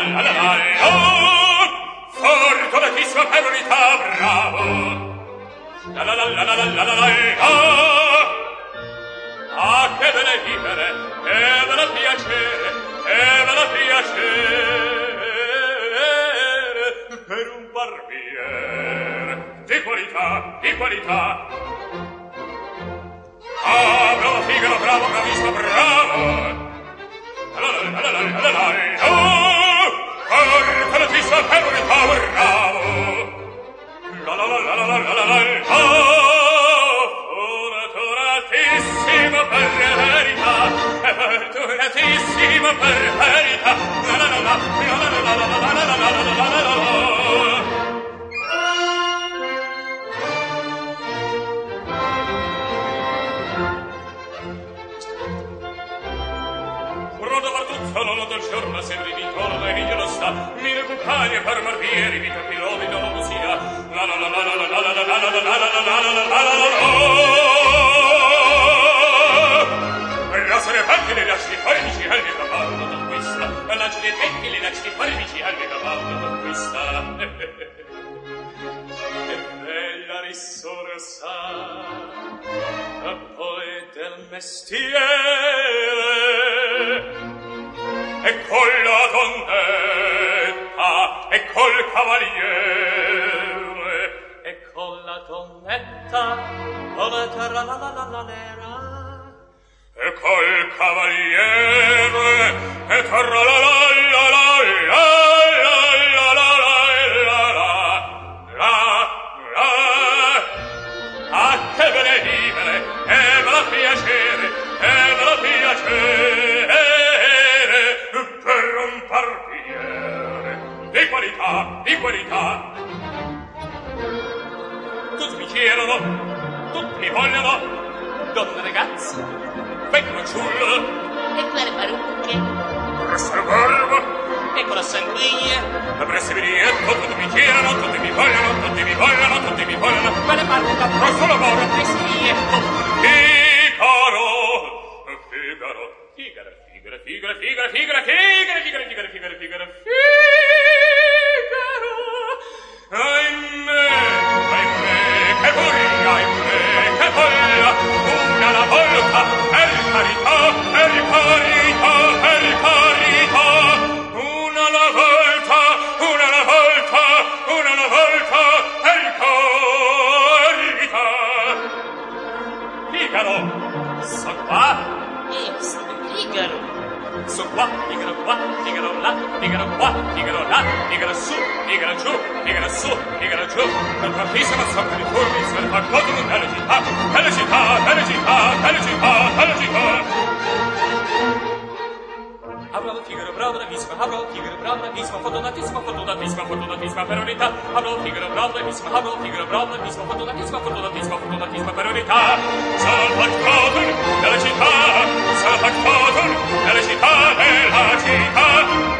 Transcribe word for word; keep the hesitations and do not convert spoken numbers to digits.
la la la la, fortunatissima perlita, bravo. La la la la la la la la la. Ah, che belle vivere, che bella piacere, che bella piacere per un barbiere di qualità, di qualità. Ah, bravo Figaro, bravo, bravissimo, bravo. La la la la la la la la. Oh, fortunatissima perlita, bravo. La la la la la la la la la. Fortunatissimo per verità, fortunatissimo per verità. La la la la la la la la la la la la la la. Rodo Martuzzo, non del giorno, sembri vincono e vigilo sta. Mille compagni per barbieri, vi capirò di non sia. La la la la la la la la la la la la la la la la. Lasciare avanti le lasci fuori dici al mio cavallo da questa. Lasciare avanti le lasci fuori dici al mio cavallo da questa. Che bella risorsa e poi del mestiere e con la donnetta e col cavaliere e con la donnetta o la terra la la la la nera e col cavaliere e tra la la la la la la la la la la. Ah, che belle vivere, che bella piacere, che bella piacere per un barbiere di qualità, di qualità. Tutti mi chiedono, tutti mi vogliono, donne ragazze, becco ciullo e quelle parrucche, presso la barba e con la sanguiglia, la presso virietto, tutti mi chiedono, tutti mi vogliono, tutti mi vogliono, tutti mi vogliono, quelle parrucche, presso la barba, vestietto, Figaro, Figaro, Figaro, Figaro, Figaro, Figaro, Figaro, Figaro, Figaro, Figaro, Figaro, Figaro, Figaro, ahimè, ahimè, che voglia, ahimè, che voglia, una alla volta, per carità, per carità, per carità, una alla volta, una alla volta, una alla volta, per carità. Figaro, so qua. e sto Figaro. Su qua, Figaro qua, Figaro là, Figaro qua, Figaro là, Figaro su, Figaro giù, Figaro su, Figaro giù. Per grandissima socca di turbi, se ne fa cosa di belle città, belle città, belle città, belle città, belle città. Ah, bravo Figaro, bravo, bravissima, ah, bravo Figaro, bravo, bravissima, fortunatissima, fortunatissima, fortunatissima per unità. Ah, bravo Figaro, bravo, bravissima, ah, bravo Figaro, bravo, bravissima, fortunatissima, fortunatissima, fortunatissima per unità. Sono factotum della città, sono factotum della città, della città.